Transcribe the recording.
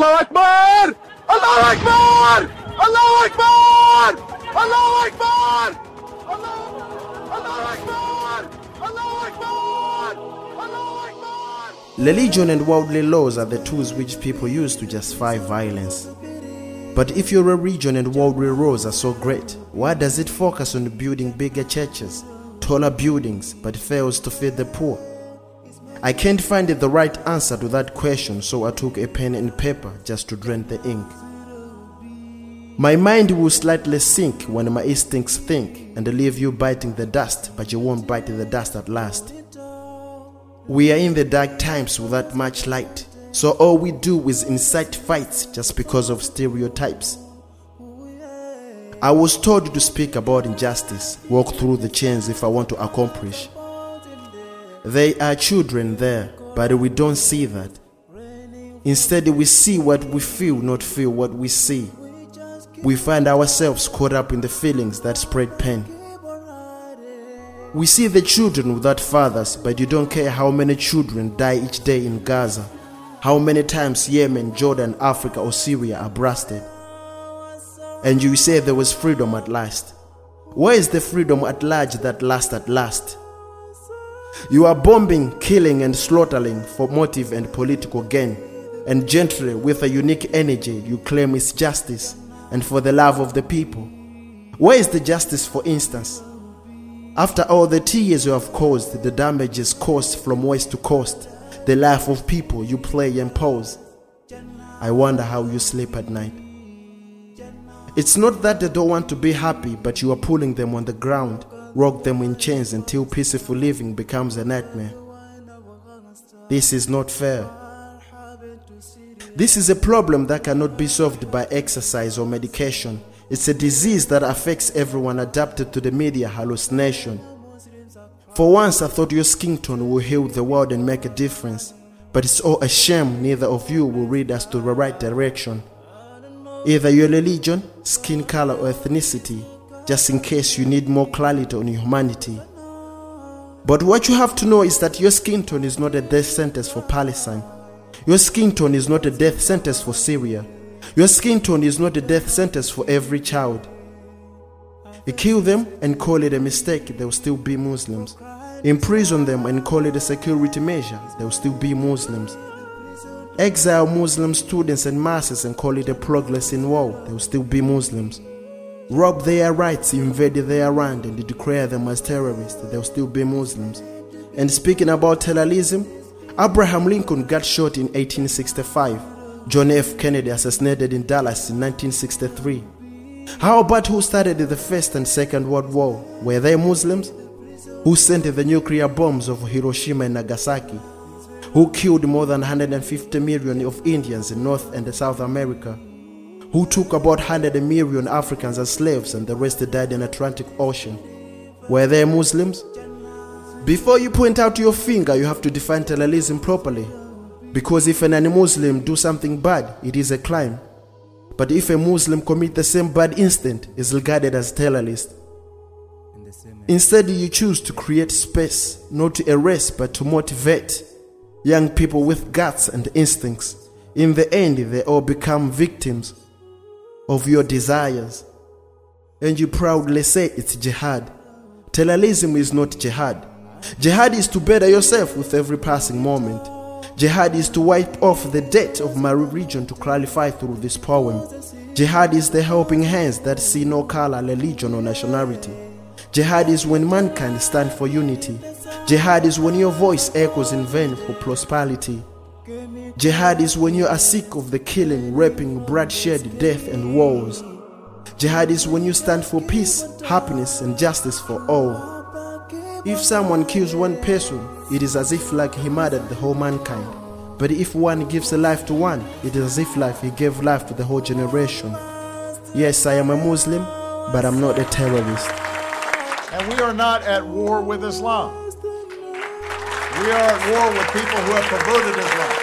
Allahu Akbar! Allahu Akbar! Allahu Akbar! Allahu Akbar! Allahu Akbar! Allahu Akbar! Allahu Akbar! Religion and worldly laws are the tools which people use to justify violence. But if your religion and worldly laws are so great, why does it focus on building bigger churches, taller buildings, but fails to feed the poor? I can't find the right answer to that question, so I took a pen and paper just to drain the ink. My mind will slightly sink when my instincts think and leave you biting the dust, but you won't bite the dust at last. We are in the dark times without much light, so all we do is incite fights just because of stereotypes. I was told to speak about injustice, walk through the chains if I want to accomplish. There are children there, but we don't see that. Instead, we see what we feel, not feel what we see. We find ourselves caught up in the feelings that spread pain. We see the children without fathers, but you don't care how many children die each day in Gaza, how many times Yemen, Jordan, Africa or Syria are blasted. And you say there was freedom at last. Where is the freedom at large that lasts at last? You are bombing, killing and slaughtering for motive and political gain, and gently with a unique energy you claim it's justice and for the love of the people. Where is the justice, for instance? After all the tears you have caused, the damages caused from west to coast, the life of people you play and pose, I wonder how you sleep at night. It's not that they don't want to be happy, but you are pulling them on the ground, rock them in chains until peaceful living becomes a nightmare. This is not fair. This is a problem that cannot be solved by exercise or medication. It's a disease that affects everyone, adapted to the media hallucination. For once I thought your skin tone will heal the world and make a difference, but it's all a shame neither of you will lead us to the right direction. Either your religion, skin color or ethnicity, just in case you need more clarity on humanity. But what you have to know is that your skin tone is not a death sentence for Palestine. Your skin tone is not a death sentence for Syria. Your skin tone is not a death sentence for every child. You kill them and call it a mistake, they will still be Muslims. Imprison them and call it a security measure, they will still be Muslims. Exile Muslim students and masses and call it a progress in war, they will still be Muslims. Rob their rights, invade their land and declare them as terrorists, they will still be Muslims. And speaking about terrorism, Abraham Lincoln got shot in 1865. John F. Kennedy assassinated in Dallas in 1963. How about who started the First and Second World War? Were they Muslims? Who sent the nuclear bombs of Hiroshima and Nagasaki? Who killed more than 150 million of Indians in North and South America? Who took about 100 million Africans as slaves and the rest died in the Atlantic Ocean? Were they Muslims? Before you point out your finger, you have to define terrorism properly. Because if an non-Muslim do something bad, it is a crime. But if a Muslim commit the same bad instant, is regarded as terrorist. Instead, you choose to create space, not to erase, but to motivate young people with guts and instincts. In the end, they all become victims of your desires. And you proudly say it's jihad. Terrorism is not jihad. Jihad is to better yourself with every passing moment. Jihad is to wipe off the debt of my religion to clarify through this poem. Jihad is the helping hands that see no color, religion or nationality. Jihad is when mankind stand for unity. Jihad is when your voice echoes in vain for prosperity. Jihad is when you are sick of the killing, raping, bloodshed, death and wars. Jihad is when you stand for peace, happiness and justice for all. If someone kills one person, it is as if like he murdered the whole mankind. But if one gives a life to one, it is as if like he gave life to the whole generation. Yes, I am a Muslim, but I'm not a terrorist. And we are not at war with Islam. We are at war with people who have perverted Islam.